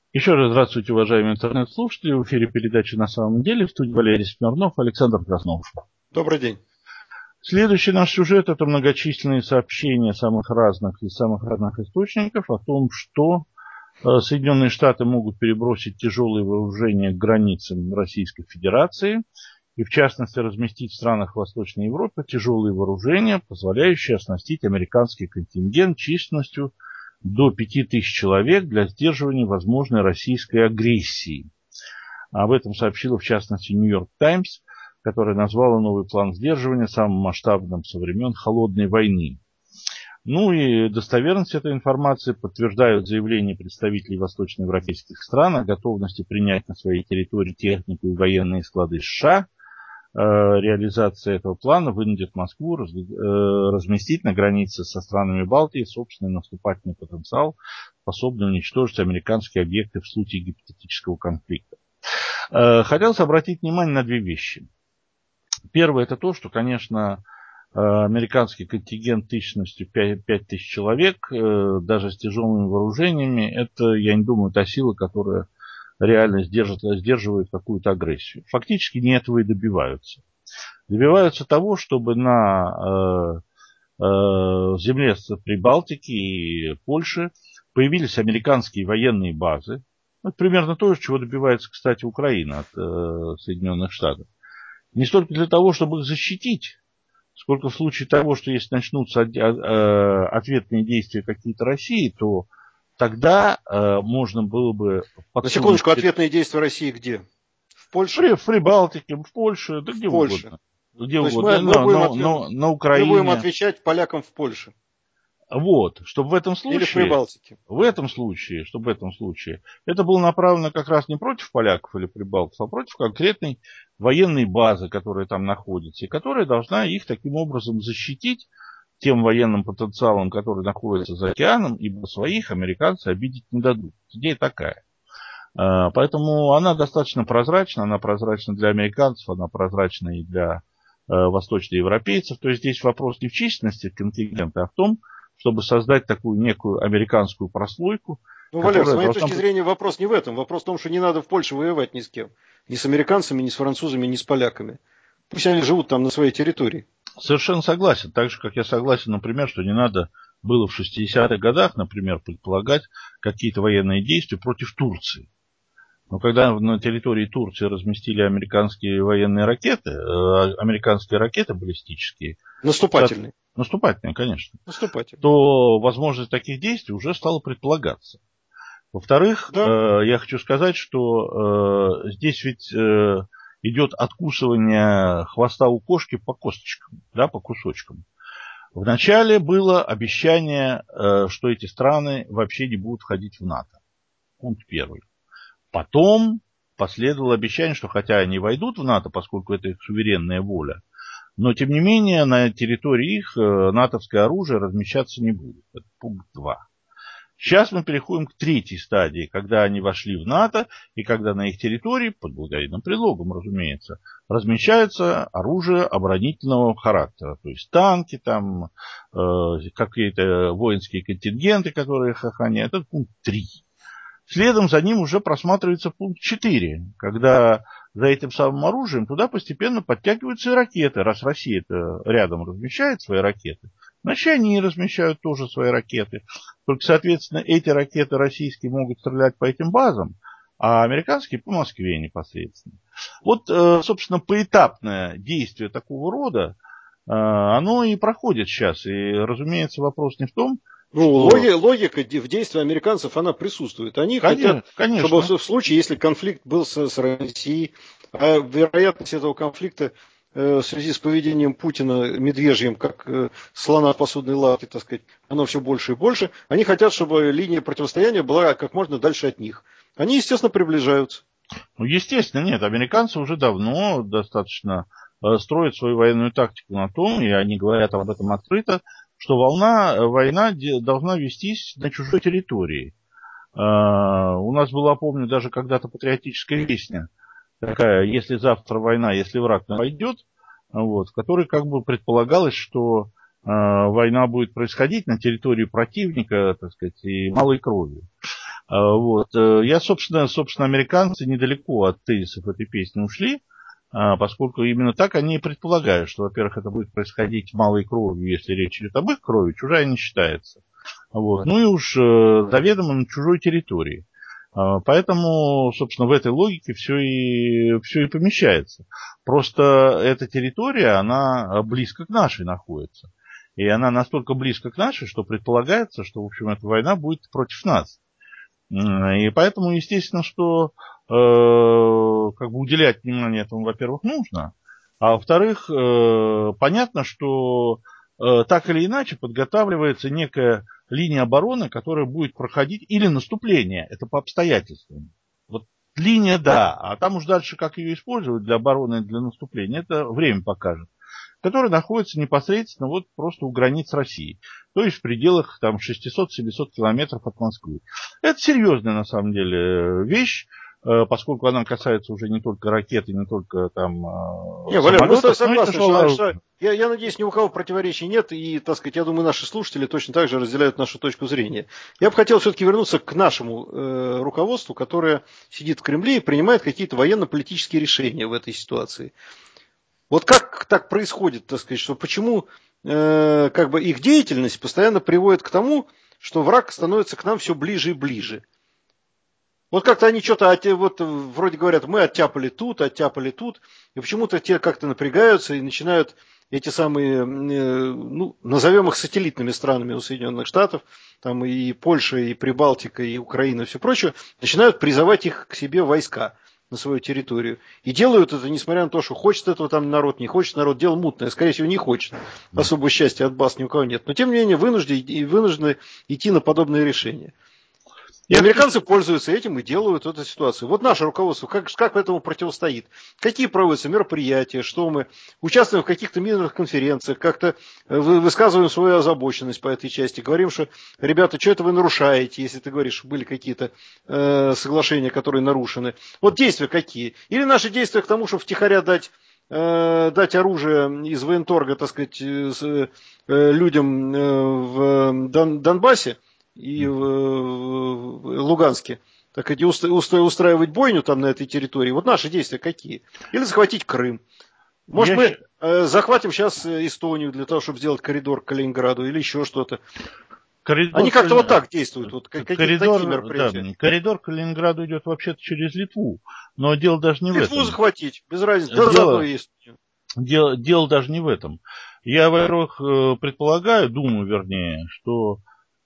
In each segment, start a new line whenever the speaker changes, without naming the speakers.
Еще раз здравствуйте, уважаемые интернет-слушатели. В эфире передачи «На самом деле». В студии Валерий Смирнов, Александр Краснов.
Добрый день.
Следующий наш сюжет – это многочисленные сообщения самых разных источников о том, что Соединенные Штаты могут перебросить тяжелые вооружения к границам Российской Федерации и, в частности, разместить в странах Восточной Европы тяжелые вооружения, позволяющие оснастить американский контингент численностью до 5000 человек для сдерживания возможной российской агрессии. Об этом сообщила, в частности, Нью-Йорк Таймс, которая назвала новый план сдерживания самым масштабным со времен Холодной войны. Ну и достоверность этой информации подтверждают заявления представителей восточноевропейских стран о готовности принять на своей территории технику и военные склады США. Реализация этого плана вынудит Москву разместить на границе со странами Балтии собственный наступательный потенциал, способный уничтожить американские объекты в случае гипотетического конфликта. Хотелось обратить внимание на две вещи. Первое – это то, что, конечно, американский контингент численностью 5000 человек, даже с тяжелыми вооружениями, это, я не думаю, та сила, которая реально сдерживает какую-то агрессию. Фактически не этого и добиваются. Добиваются того, чтобы на земле Прибалтики и Польши появились американские военные базы. Это примерно то, чего добивается, кстати, Украина от Соединенных Штатов. Не столько для того, чтобы их защитить, сколько в случае того, что если начнутся ответные действия какие-то России, то тогда можно было бы...
На секундочку, ответные действия России где? В Польше?
В Прибалтике, в Польше, да где угодно. Где угодно. На Украине.
Мы будем отвечать полякам в Польше.
Вот, чтобы в этом случае...
Или в Прибалтике.
Чтобы в этом случае это было направлено как раз не против поляков или прибалтов, а против конкретной военной базы, которая там находится, и которая должна их таким образом защитить тем военным потенциалом, который находится за океаном, ибо своих американцы обидеть не дадут. Идея такая. Поэтому она достаточно прозрачна, она прозрачна для американцев, она прозрачна и для восточноевропейцев. То есть здесь вопрос не в численности контингента, а в том, чтобы создать такую некую американскую прослойку.
Ну, Валер, с моей точки зрения вопрос не в этом. Вопрос в том, что не надо в Польше воевать ни с кем. Ни с американцами, ни с французами, ни с поляками. Пусть они живут там на своей территории.
Совершенно согласен. Так же, как я согласен, например, что не надо было в 60-х годах, например, предполагать какие-то военные действия против Турции. Но когда на территории Турции разместили американские военные ракеты, американские ракеты баллистические...
Наступательные.
Наступательные, конечно.
Наступательные.
То возможность таких действий уже стала предполагаться. Во-вторых, да. Я хочу сказать, что здесь ведь идет откусывание хвоста у кошки по косточкам, да, по кусочкам. Вначале было обещание, что эти страны вообще не будут входить в НАТО. Пункт первый. Потом последовало обещание, что хотя они войдут в НАТО, поскольку это их суверенная воля, но тем не менее на территории их натовское оружие размещаться не будет. Это пункт 2. Сейчас мы переходим к третьей стадии, когда они вошли в НАТО, и когда на их территории, под благовидным предлогом, разумеется, размещается оружие оборонительного характера. То есть танки, там, какие-то воинские контингенты, которые их охраняют. Это пункт 3. Следом за ним уже просматривается пункт 4, когда за этим самым оружием туда постепенно подтягиваются и ракеты. Раз Россия-то рядом размещает свои ракеты, значит, они размещают тоже свои ракеты. Только, соответственно, эти ракеты российские могут стрелять по этим базам, а американские по Москве непосредственно. Вот, собственно, поэтапное действие такого рода, оно и проходит сейчас. И, разумеется, вопрос не в том,
логика в действии американцев, она присутствует. Они хотят, чтобы в случае, если конфликт был с Россией, а вероятность этого конфликта в связи с поведением Путина медвежьим, как слона в посудной лавке, так сказать, оно все больше и больше, они хотят, чтобы линия противостояния была как можно дальше от них. Они, естественно, приближаются.
Ну, естественно, нет. Американцы уже давно достаточно строят свою военную тактику на том, и они говорят об этом открыто, что война должна вестись на чужой территории. У нас была, помню, даже когда-то патриотическая песня такая: «Если завтра война, если враг войдет», вот, в которой как бы предполагалось, что война будет происходить на территории противника, так сказать, и малой кровью. Вот. Я, собственно, американцы недалеко от тезисов этой песни ушли, поскольку именно так они и предполагают, что, во-первых, это будет происходить малой кровью, если речь идет об их крови, чужая не считается. Вот. Ну и уж заведомо на чужой территории. Поэтому, собственно, в этой логике все и помещается. Просто эта территория, она близко к нашей находится. И она настолько близко к нашей, что предполагается, что, в общем, эта война будет против нас. И поэтому, естественно, что как бы уделять внимание этому, во-первых, нужно. А во-вторых, понятно, что так или иначе подготавливается некая линия обороны, которая будет проходить, или наступление, это по обстоятельствам. Вот линия, да, а там уж дальше как ее использовать для обороны и для наступления, это время покажет. Которая находится непосредственно вот просто у границ России, то есть в пределах там 600-700 километров от Москвы. Это серьезная на самом деле вещь, поскольку она касается уже не только ракет и не только там
не, Валер, мы с тобой согласны, что я надеюсь, ни у кого противоречий нет, и, так сказать, я думаю, наши слушатели точно так же разделяют нашу точку зрения. Я бы хотел все-таки вернуться к нашему руководству, которое сидит в Кремле и принимает какие-то военно-политические решения в этой ситуации. Вот как так происходит, так сказать, что почему как бы их деятельность постоянно приводит к тому, что враг становится к нам все ближе и ближе. Вот как-то они что-то, вот вроде говорят, мы оттяпали тут, и почему-то те как-то напрягаются и начинают эти самые, ну, назовем их сателлитными странами у Соединенных Штатов, там и Польша, и Прибалтика, и Украина, и все прочее, начинают призывать их к себе войска на свою территорию. И делают это, несмотря на то, что хочет этого там народ, не хочет народ, дело мутное, скорее всего, не хочет. Особого счастья от баз ни у кого нет. Но, тем не менее, вынуждены идти на подобные решения. И американцы пользуются этим и делают эту ситуацию. Вот наше руководство как этому противостоит? Какие проводятся мероприятия, что мы участвуем в каких-то мирных конференциях, как-то высказываем свою озабоченность по этой части, говорим, что, ребята, что это вы нарушаете, если ты говоришь, что были какие-то соглашения, которые нарушены. Вот действия какие? Или наши действия к тому, чтобы втихаря дать оружие из военторга, так сказать, людям в Донбассе, и в Луганске, так сказать, устраивать бойню там на этой территории. Вот наши действия какие? Или захватить Крым. Может, мы захватим сейчас Эстонию для того, чтобы сделать коридор к Калининграду или еще что-то. Они как-то вот так действуют. Вот, какие-то такие мероприятия.
Да, коридор к Калининграду идет вообще-то через Литву. Но дело даже не в этом.
Литву захватить, без разницы. Заодно есть.
Дело даже не в этом. Я, во-первых, думаю, что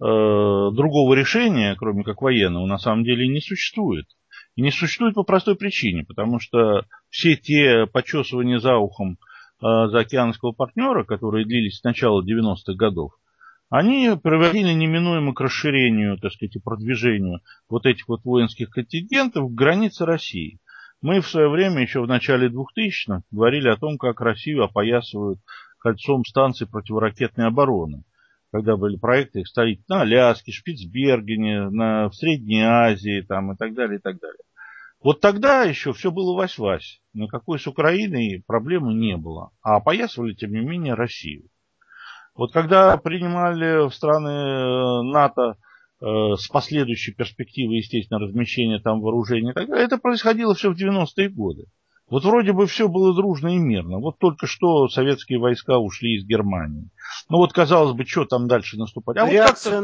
другого решения, кроме как военного, на самом деле не существует. И не существует по простой причине, потому что все те почесывания за ухом заокеанского партнера, которые длились с начала 90-х годов, они приводили неминуемо к расширению, так сказать, и продвижению вот этих вот воинских контингентов к границе России. Мы в свое время, еще в начале 2000-х, говорили о том, как Россию опоясывают кольцом станций противоракетной обороны. Когда были проекты их ставить на Аляске, Шпицбергене, в Средней Азии там, и так далее, и так далее. Вот тогда еще все было вась-вась. Никакой с Украиной проблемы не было. А опоясывали, тем не менее, Россию. Вот когда принимали в страны НАТО с последующей перспективой, естественно, размещения там вооружений и так далее, это происходило все в 90-е годы. Вот вроде бы все было дружно и мирно. Вот только что советские войска ушли из Германии. Ну вот, казалось бы, что там дальше наступать? А
реакция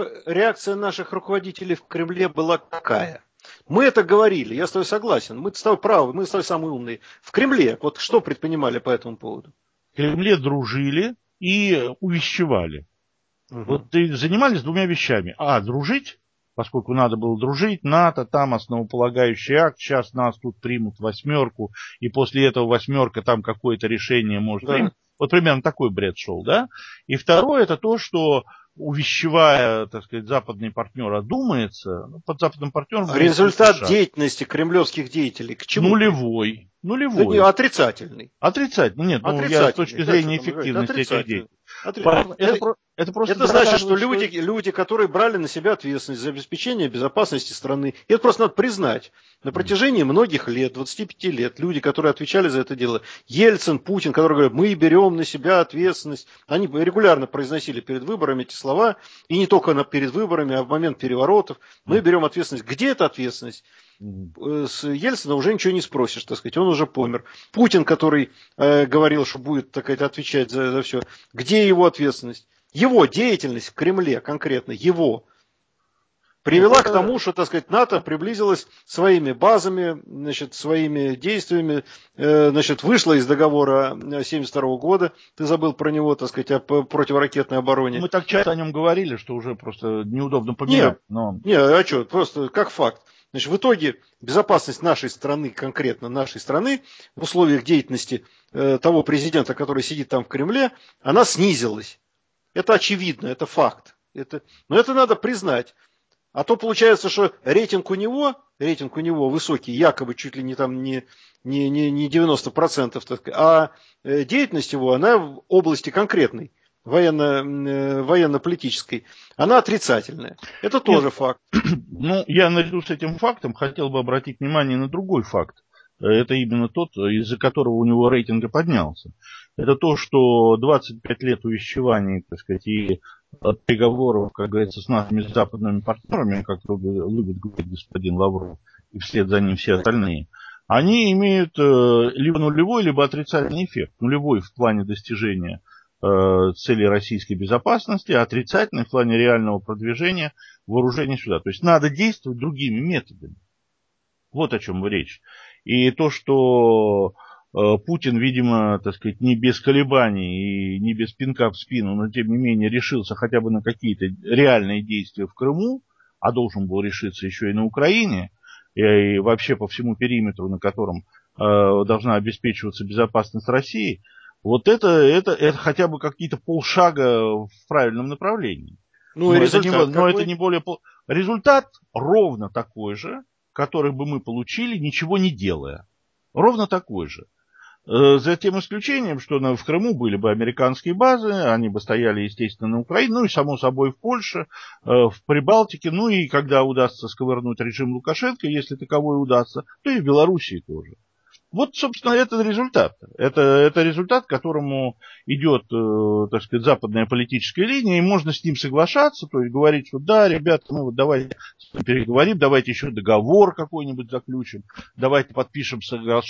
наших руководителей в Кремле была какая? Мы это говорили, я с тобой согласен. Мы с тобой правы, мы с тобой самые умные. В Кремле, вот что предпринимали по этому поводу?
В Кремле дружили и увещевали. Вот занимались двумя вещами. Дружить, поскольку надо было дружить, НАТО, там основополагающий акт, сейчас нас тут примут восьмерку, и после этого восьмерка там какое-то решение может принять. Вот примерно такой бред шел, да? И второе, это то, что увещевая, так сказать, западный партнер одумается, под западным партнером...
Результат деятельности кремлевских деятелей к чему?
Нулевой.
Да не, отрицательный.
Отрицательный. Нет, я с точки зрения эффективности этих действий.
Это значит, что люди, которые брали на себя ответственность за обеспечение безопасности страны, это просто надо признать. На протяжении многих лет, 25 лет, люди, которые отвечали за это дело, Ельцин, Путин, которые говорят, мы берем на себя ответственность, они регулярно произносили перед выборами эти слова, и не только перед выборами, а в момент переворотов, мы берем ответственность. Где эта ответственность? С Ельцина уже ничего не спросишь, так сказать, он уже помер. Путин, который говорил, что будет, так сказать, отвечать за все, где его ответственность? Его деятельность в Кремле, конкретно его, привела к тому, что, так сказать, НАТО приблизилась своими базами, значит, своими действиями, значит, вышла из договора 1972 года, ты забыл про него, так сказать, о противоракетной обороне.
Мы так часто о нем говорили, что уже просто неудобно поминать.
Не, а что, просто как факт. Значит, в итоге безопасность нашей страны, конкретно нашей страны, в условиях деятельности того президента, который сидит там в Кремле, она снизилась. Это очевидно, это факт. Но это надо признать. А то получается, что рейтинг у него высокий, якобы чуть ли не там не 90%, так сказать, а деятельность его, она в области конкретной, военно-политической, она отрицательная. Это тоже факт.
Ну, я наряду с этим фактом хотел бы обратить внимание на другой факт. Это именно тот, из-за которого у него рейтинг и поднялся. Это то, что 25 лет увещеваний, так сказать, и переговоров, как говорится, с нашими западными партнерами, как любит говорить господин Лавров, и вслед за ним все остальные, они имеют либо нулевой, либо отрицательный эффект. Нулевой в плане достижения целей российской безопасности, а отрицательный в плане реального продвижения вооружений сюда. То есть надо действовать другими методами. Вот о чем речь. И то, что Путин, видимо, так сказать, не без колебаний и не без пинка в спину, но тем не менее решился хотя бы на какие-то реальные действия в Крыму, а должен был решиться еще и на Украине, и вообще по всему периметру, на котором должна обеспечиваться безопасность России, вот это хотя бы какие-то полшага в правильном направлении.
Но
это не более... Результат ровно такой же, который бы мы получили, ничего не делая. Ровно такой же. За тем исключением, что в Крыму были бы американские базы, они бы стояли, естественно, на Украине, ну и, само собой, в Польше, в Прибалтике, ну и когда удастся сковырнуть режим Лукашенко, если таковой удастся, то и в Белоруссии тоже. Вот, собственно, это результат. Это результат, к которому идет, так сказать, западная политическая линия, и можно с ним соглашаться, то есть говорить, что да, ребята, ну вот давайте переговорим, давайте еще договор какой-нибудь заключим, давайте подпишем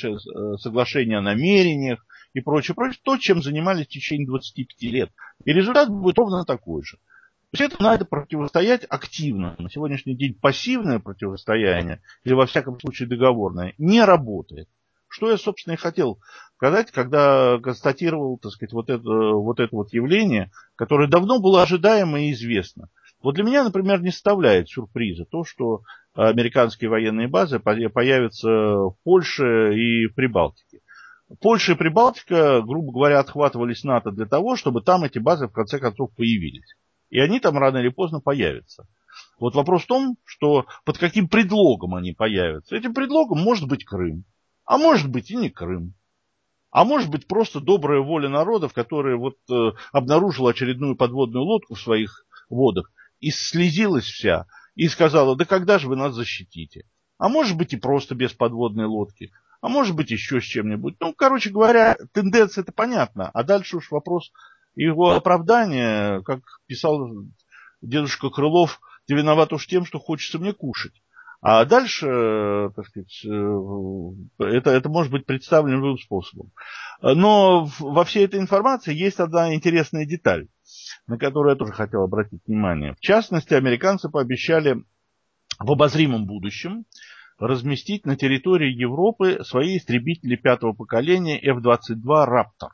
соглашение о намерениях и прочее, то, чем занимались в течение 25 лет. И результат будет ровно такой же. То есть это надо противостоять активно. На сегодняшний день пассивное противостояние, или во всяком случае договорное, не работает. Что я, собственно, и хотел сказать, когда констатировал, так сказать, вот это явление, которое давно было ожидаемо и известно. Вот для меня, например, не составляет сюрприза то, что американские военные базы появятся в Польше и в Прибалтике. Польша и Прибалтика, грубо говоря, отхватывались НАТО для того, чтобы там эти базы в конце концов появились. И они там рано или поздно появятся. Вот вопрос в том, что под каким предлогом они появятся. Этим предлогом может быть Крым. А может быть и не Крым. А может быть просто добрая воля народов, которая обнаружила очередную подводную лодку в своих водах и слезилась вся, и сказала, да когда же вы нас защитите? А может быть и просто без подводной лодки, а может быть еще с чем-нибудь. Ну, короче говоря, тенденция-то понятна, а дальше уж вопрос его оправдания, как писал дедушка Крылов, ты виноват уж тем, что хочется мне кушать. А дальше, так сказать, это может быть представлено любым способом. Но во всей этой информации есть одна интересная деталь, на которую я тоже хотел обратить внимание. В частности, американцы пообещали в обозримом будущем разместить на территории Европы свои истребители пятого поколения F-22 «Раптор».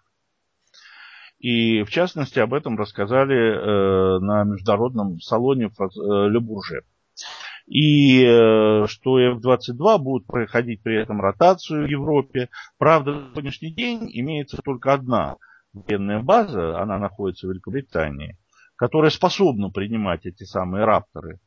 И, в частности, об этом рассказали на международном салоне Ле Бурже. И что F-22 будут проходить при этом ротацию в Европе. Правда, на сегодняшний день имеется только одна военная база, она находится в Великобритании, которая способна принимать эти самые «Рапторы».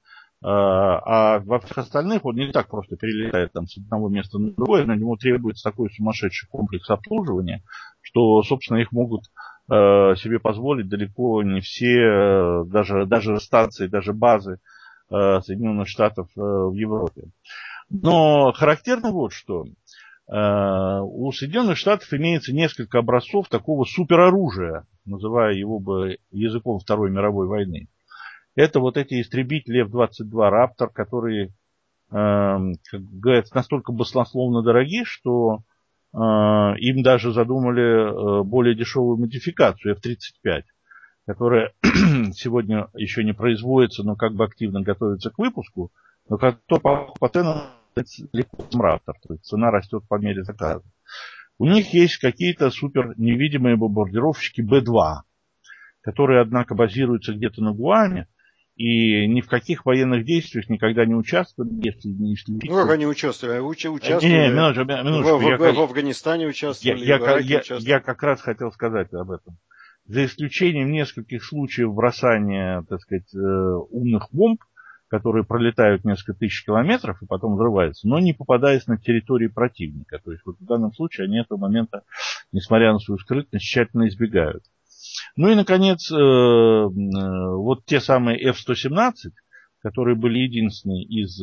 А во всех остальных он не так просто перелетает там с одного места на другое, на него требуется такой сумасшедший комплекс обслуживания, что, собственно, их могут себе позволить далеко не все, даже станции, даже базы Соединенных Штатов в Европе. Но характерно вот что. У Соединенных Штатов имеется несколько образцов такого супероружия, называя его бы языком Второй мировой войны. Это вот эти истребители F-22 Raptor, которые, как говорится, настолько баснословно дороги, что им даже задумали более дешевую модификацию F-35, которая сегодня еще не производится, но как бы активно готовится к выпуску, но которая по ценам легко Raptor, то есть цена растет по мере заказа. У них есть какие-то супер невидимые бомбардировщики Б-2, которые, однако, базируются где-то на Гуаме и ни в каких военных действиях никогда не участвовали, если не исключить...
Ну, как они участвовали? Участвовали
минуточку.
В Афганистане участвовали, в
Ираке
участвовали.
Я как раз хотел сказать об этом. За исключением нескольких случаев бросания, так сказать, умных бомб, которые пролетают несколько тысяч километров и потом взрываются, но не попадаясь на территории противника. То есть вот в данном случае они этого момента, несмотря на свою скрытность, тщательно избегают. Ну и, наконец, вот те самые F-117, которые были единственные из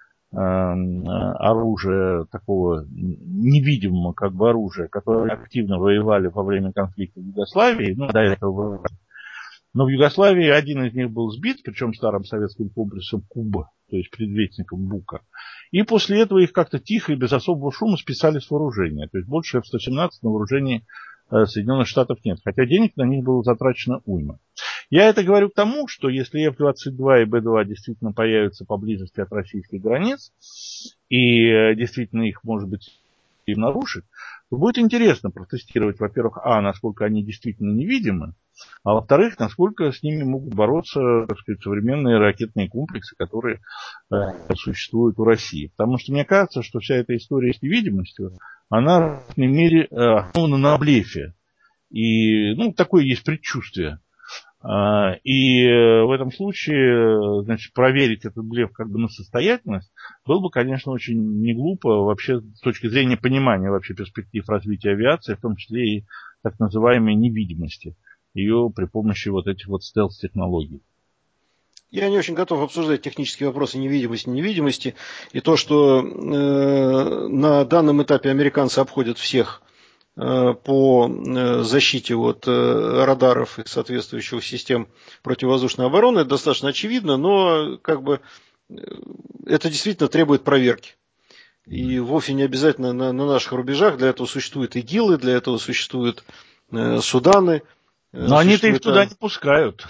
оружия, такого невидимого как бы оружия, которые активно воевали во время конфликта в Югославии, ну, до этого воевали. Но в Югославии один из них был сбит, причем старым советским комплексом Куба, то есть предвестником Бука. И после этого их как-то тихо и без особого шума списали с вооружения. То есть больше F-117 на вооружении Соединенных Штатов нет, хотя денег на них было затрачено уйма. Я это говорю к тому, что если F-22 и Б-2 действительно появятся поблизости от российских границ, и действительно их, может быть, и нарушить, то будет интересно протестировать, во-первых, насколько они действительно невидимы, а во-вторых, насколько с ними могут бороться, так сказать, современные ракетные комплексы, которые существуют у России. Потому что мне кажется, что вся эта история с невидимостью, она в мире основана на блефе. И, такое есть предчувствие. И в этом случае, значит, проверить этот блеф как бы на состоятельность было бы, конечно, очень не глупо вообще с точки зрения понимания вообще перспектив развития авиации, в том числе и так называемой невидимости ее при помощи вот этих вот стелс-технологий.
Я не очень готов обсуждать технические вопросы невидимости и то, что на данном этапе американцы обходят всех по защите от радаров и соответствующих систем противовоздушной обороны. Это достаточно очевидно, но как бы это действительно требует проверки. И вовсе не обязательно на наших рубежах. Для этого существуют ИГИЛы, для этого существуют Суданы.
Но они-то их туда не пускают.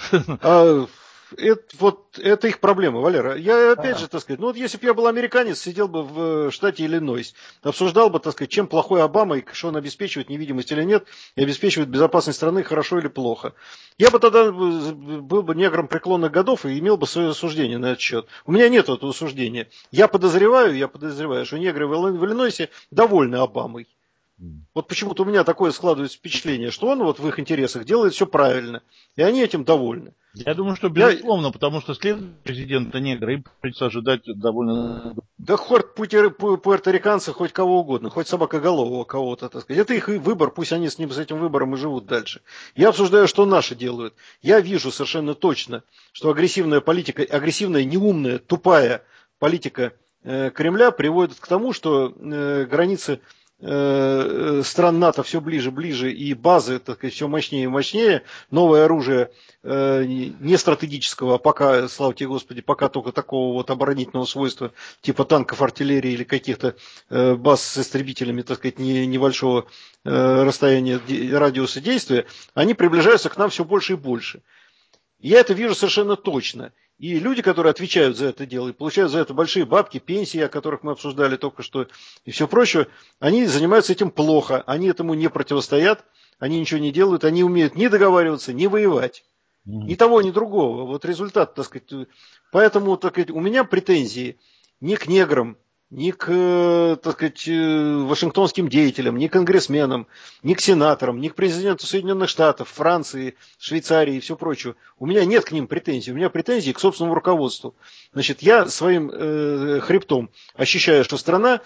Это их проблема, Валера. Я опять же, так сказать, если бы я был американец, сидел бы в штате Иллинойс, обсуждал бы, так сказать, чем плохой Обама и что он обеспечивает невидимость или нет, и обеспечивает безопасность страны хорошо или плохо. Я бы тогда был бы негром преклонных годов и имел бы свое суждение на этот счет. У меня нет этого суждения. Я подозреваю, что негры в Иллинойсе довольны Обамой. Вот почему-то у меня такое складывается впечатление, что он вот в их интересах делает все правильно, и они этим довольны.
Я думаю, что безусловно, потому что следующего президента негра им придется ожидать довольно...
Да хоть пуэрториканцы, хоть кого угодно, хоть собакоголового кого-то, так сказать. Это их выбор, пусть они с этим выбором и живут дальше. Я обсуждаю, что наши делают. Я вижу совершенно точно, что агрессивная политика, агрессивная, неумная, тупая политика Кремля приводит к тому, что границы стран НАТО все ближе, и базы, так сказать, все мощнее и мощнее. Новое оружие не стратегического, а пока, слава тебе Господи, пока только такого вот оборонительного свойства, типа танков, артиллерии или каких-то баз с истребителями, так сказать, небольшого расстояния, радиуса действия, они приближаются к нам все больше и больше. Я это вижу совершенно точно. И люди, которые отвечают за это дело и получают за это большие бабки, пенсии, о которых мы обсуждали только что, и все прочее, они занимаются этим плохо, они этому не противостоят, они ничего не делают, они умеют ни договариваться, ни воевать. Ни того, ни другого. Вот результат, так сказать. Поэтому, так сказать, у меня претензии не к неграм, ни к, так сказать, вашингтонским деятелям, ни к конгрессменам, ни к сенаторам, ни к президенту Соединенных Штатов, Франции, Швейцарии и все прочее. У меня нет к ним претензий. У меня претензии к собственному руководству. Значит, я своим хребтом ощущаю, что страна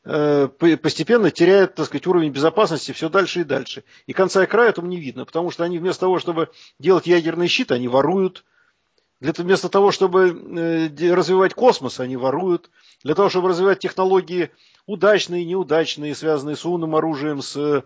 постепенно теряют, так сказать, уровень безопасности все дальше и дальше. И конца и края этому не видно, потому что они вместо того, чтобы делать ядерный щит, они воруют. Вместо того, чтобы развивать космос, они воруют. Для того, чтобы развивать технологии удачные, неудачные, связанные с умным оружием, с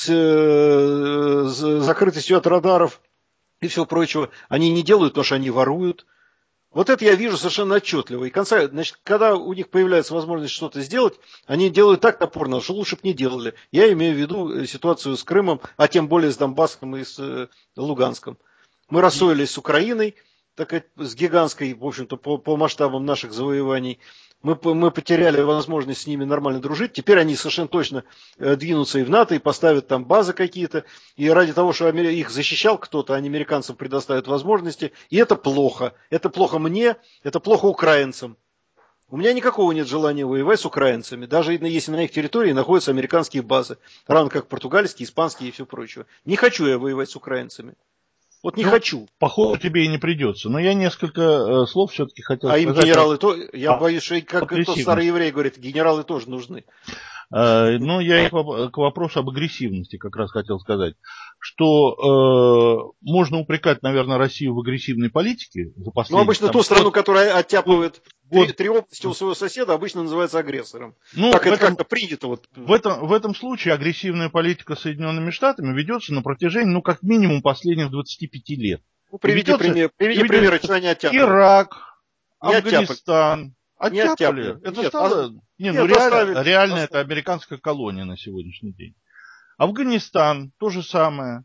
закрытостью от радаров и всего прочего, они не делают, потому что они воруют. Вот это я вижу совершенно отчетливо. И значит, когда у них появляется возможность что-то сделать, они делают так топорно, что лучше бы не делали. Я имею в виду ситуацию с Крымом, а тем более с Донбассом и с Луганском. Мы рассорились с Украиной, так с гигантской, в общем-то, по масштабам наших завоеваний. Мы потеряли возможность с ними нормально дружить. Теперь они совершенно точно двинутся и в НАТО, и поставят там базы какие-то. И ради того, чтобы их защищал кто-то, они американцам предоставят возможности. И это плохо. Это плохо мне, это плохо украинцам. У меня никакого нет желания воевать с украинцами, даже если на их территории находятся американские базы. Равно как португальские, испанские и все прочее. Не хочу я воевать с украинцами. Вот не хочу.
Похоже, тебе и не придется. Но я несколько слов все-таки хотел сказать.
А им генералы я боюсь, что как тот старый еврей говорит, генералы тоже нужны.
Ну, я и к вопросу об агрессивности как раз хотел сказать, что можно упрекать, наверное, Россию в агрессивной политике за последние...
Ну, обычно ту страну, которая оттяпывает три области у своего соседа, обычно называется агрессором.
Ну,
так это как-то принято.
В этом случае агрессивная политика Соединенными Штатами ведется на протяжении, как минимум, последних 25 лет.
Ну, приведи примеры, что они оттяпывают.
Ирак, Афганистан... Оттяпали. Это
нет,
стало... реально это американская колония на сегодняшний день. Афганистан, то же самое.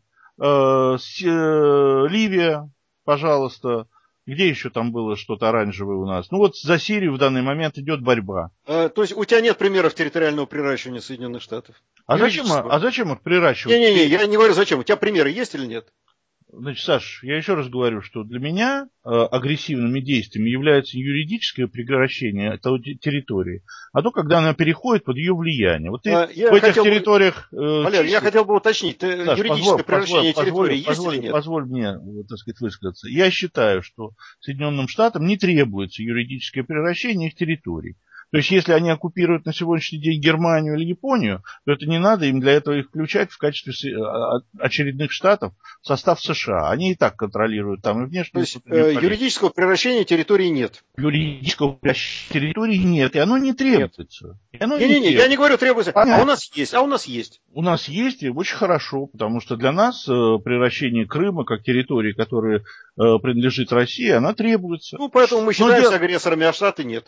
Ливия, пожалуйста. Где еще там было что-то оранжевое у нас? Ну вот за Сирию в данный момент идет борьба.
То есть у тебя нет примеров территориального приращивания Соединенных Штатов?
А зачем их приращивать?
Не, я не говорю зачем. У тебя примеры есть или нет?
Значит, Саш, я еще раз говорю, что для меня агрессивными действиями является юридическое прекращение этой территории, а то, когда она переходит под ее влияние. Вот ты в этих территориях...
Валерий, я хотел бы уточнить, Саш, юридическое прекращение территории есть или нет?
Позволь мне, так сказать, высказаться. Я считаю, что Соединенным Штатам не требуется юридическое прекращение их территорий. То есть, если они оккупируют на сегодняшний день Германию или Японию, то это не надо им для этого их включать в качестве очередных штатов в состав США. Они и так контролируют там и внешнюю...
То есть, юридического превращения территории нет?
Юридического превращения территории нет, и оно не требуется.
Не, я не говорю требуется, а у нас есть. У нас есть, и очень хорошо, потому что для нас превращение Крыма как территории, которая принадлежит России, она требуется. Ну, поэтому мы считаемся агрессорами, а Штаты нет.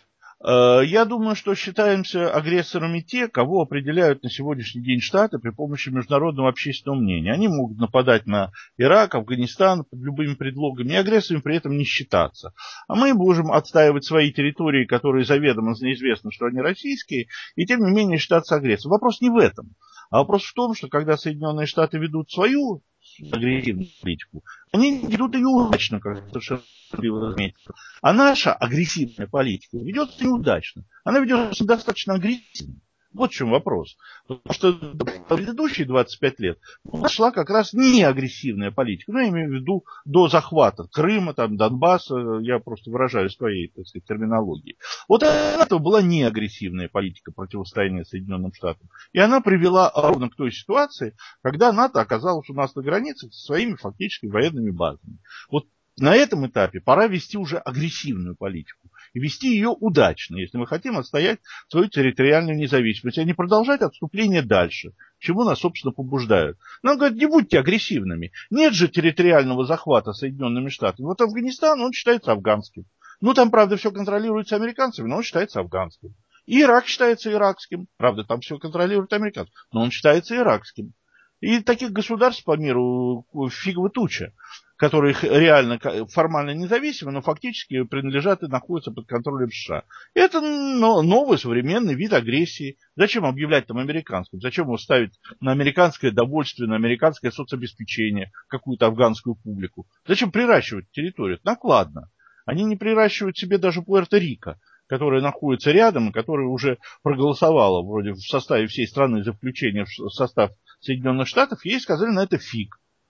Я думаю, что считаемся агрессорами те, кого определяют на сегодняшний день Штаты при помощи международного общественного мнения. Они могут нападать на Ирак, Афганистан под любыми предлогами, и агрессорами при этом не считаться. А мы можем отстаивать свои территории, которые заведомо известно, что они российские, и тем не менее считаться агрессором. Вопрос не в этом. А вопрос в том, что когда Соединенные Штаты ведут свою агрессивную политику, они ведут ее удачно, как совершенно заметил. А наша агрессивная политика ведется неудачно. Она ведется достаточно агрессивно. Вот в чем вопрос. Потому что предыдущие 25 лет у нас шла как раз не агрессивная политика. Ну, я имею в виду до захвата Крыма, там, Донбасса, я просто выражаю своей, так сказать, терминологией. Вот это была не агрессивная политика противостояния Соединенным Штатам. И она привела ровно к той ситуации, когда НАТО оказалось у нас на границе со своими фактически военными базами. Вот на этом этапе пора вести уже агрессивную политику. И вести ее удачно, если мы хотим отстоять свою территориальную независимость, а не продолжать отступление дальше, к чему нас, собственно, побуждают. Нам говорят, не будьте агрессивными. Нет же территориального захвата Соединенными Штатами. Вот Афганистан, он считается афганским. Ну, там, правда, все контролируется американцами, но он считается афганским. И Ирак считается иракским. Правда, там все контролируют американцы, но он считается иракским. И таких государств по миру фигово туча, которые реально формально независимы, но фактически принадлежат и находятся под контролем США. Это новый современный вид агрессии. Зачем объявлять там американским? Зачем его ставить на американское довольствие, на американское соцобеспечение, какую-то афганскую публику? Зачем приращивать территорию? Это накладно. Они не приращивают себе даже Пуэрто-Рико, которая находится рядом, и которая уже проголосовала вроде в составе всей страны за включение в состав Соединенных Штатов, ей сказали на это фиг.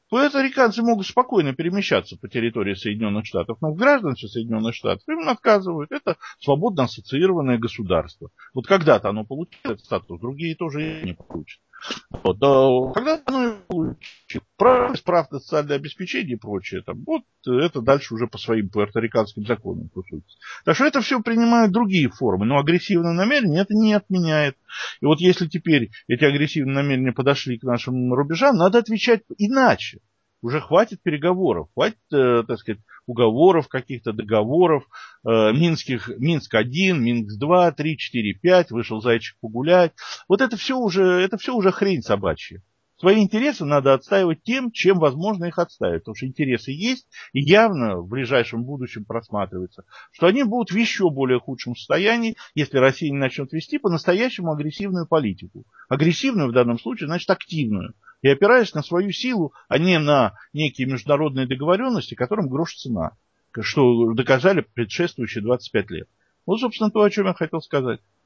Пуэрториканцы могут спокойно перемещаться по территории Соединенных Штатов, но в гражданстве Соединенных Штатов им отказывают. Это свободно ассоциированное государство. Вот когда-то оно получило этот статус, другие тоже не получат. Вот, когда оно получит право, справка, социальное обеспечение и прочее, там, вот это дальше уже по своим пуэрториканским законам кусается. Так что это все принимают другие формы, но агрессивное намерение это не отменяет. И вот если теперь эти агрессивные намерения подошли к нашим рубежам, надо отвечать иначе. Уже хватит переговоров, хватит, так сказать, уговоров каких-то, договоров, Минск-1, Минск-2, 3, 4, 5, вышел зайчик погулять. Вот это все уже хрень собачья. Свои интересы надо отстаивать тем, чем возможно их отстаивать. Потому что интересы есть, и явно в ближайшем будущем просматривается, что они будут в еще более худшем состоянии, если Россия не начнет вести по-настоящему агрессивную политику. Агрессивную в данном случае, значит активную. И опираясь на свою силу, а не на некие международные договоренности, которым грош цена, что доказали предшествующие 25 лет. Вот, собственно, то, о чем я хотел сказать.